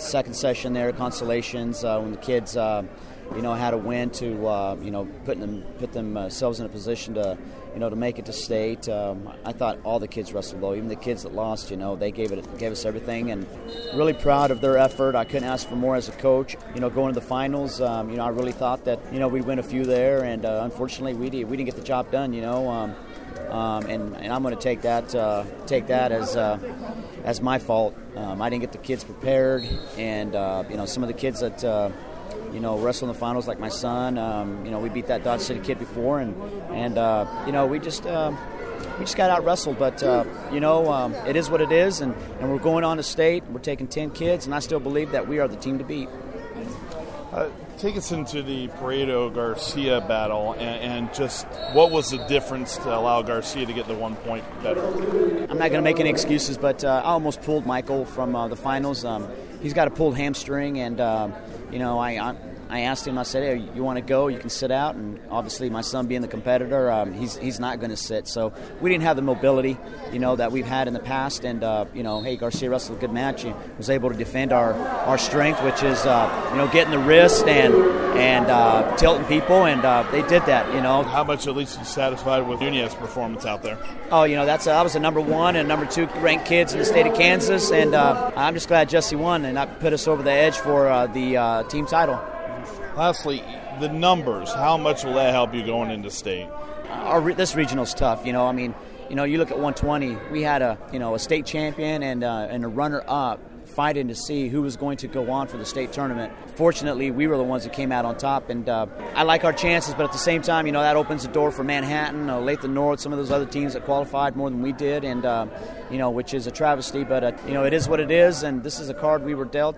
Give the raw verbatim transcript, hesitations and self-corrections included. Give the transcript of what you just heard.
second session there, consolations, uh, when the kids, uh, you know, had a win to, uh, you know, put them put themselves in a position to, you know, to make it to state. Um, I thought all the kids wrestled well, even the kids that lost. You know, they gave it gave us everything, and really proud of their effort. I couldn't ask for more as a coach. You know, going to the finals, um, you know, I really thought that, you know, we'd win a few there, and uh, unfortunately, we did, we didn't get the job done. You know. Um, Um, and, and I'm going to take that uh, take that as uh, as my fault. Um, I didn't get the kids prepared, and uh, you know, some of the kids that uh, you know wrestle in the finals, like my son. Um, you know, we beat that Dodge City kid before, and and uh, you know, we just uh, we just got out wrestled. But uh, you know, um, it is what it is, and, and we're going on to state. We're taking ten kids, and I still believe that we are the team to beat. Uh, take us into the Pareto-Garcia battle, and, and just what was the difference to allow Garcia to get the one point better? I'm not going to make any excuses, but uh, I almost pulled Michael from uh, the finals. Um, he's got a pulled hamstring, and uh, you know, I, I I asked him. I said, "Hey, you want to go? You can sit out." And obviously, my son being the competitor, um, he's he's not going to sit. So we didn't have the mobility, you know, that we've had in the past. And uh, you know, hey, Garcia wrestled a good match. He was able to defend our, our strength, which is uh, you know, getting the wrist and and uh, tilting people, and uh, they did that. You know, how much at least you satisfied with Nunez's performance out there? Oh, you know, that's a, I was the number one and number two ranked kids in the state of Kansas, and uh, I'm just glad Jesse won, and that put us over the edge for uh, the uh, team title. Lastly, the numbers, how much will that help you going into state? Our, this regional's tough, you know. I mean, you know, you look at one twenty, we had a, you know, a state champion and uh, and a runner-up fighting to see who was going to go on for the state tournament. Fortunately, we were the ones that came out on top, and uh, I like our chances, but at the same time, you know, that opens the door for Manhattan, uh, Lathan North, some of those other teams that qualified more than we did, and, uh, you know, which is a travesty, but, uh, you know, it is what it is, and this is a card we were dealt.